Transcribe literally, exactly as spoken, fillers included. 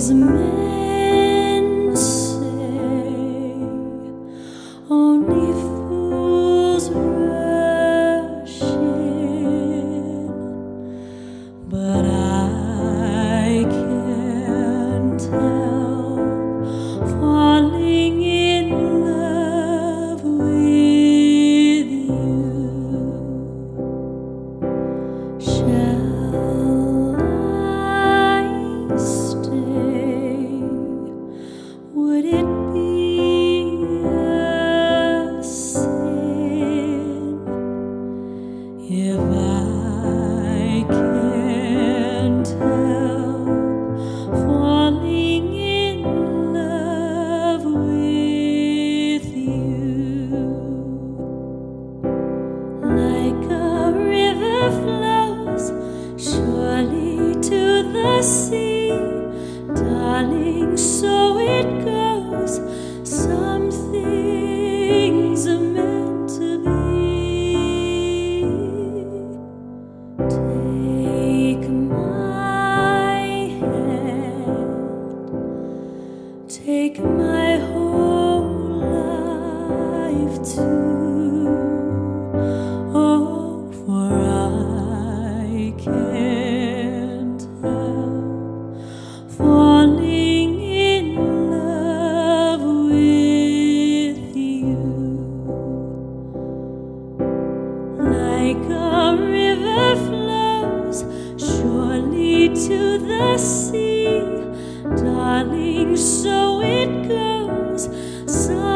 Wise men say only fools rush in, but I can't help falling in love with you. Shall I stay? Would it be a sin if I can't help falling in love with you? Like a river flows surely to the sea, darling, so it goes. Some things are meant to be. Take my hand, take my whole life too. Oh, for I can't help falling in love with you. Like a river flows surely to the sea, darling, so it goes. Some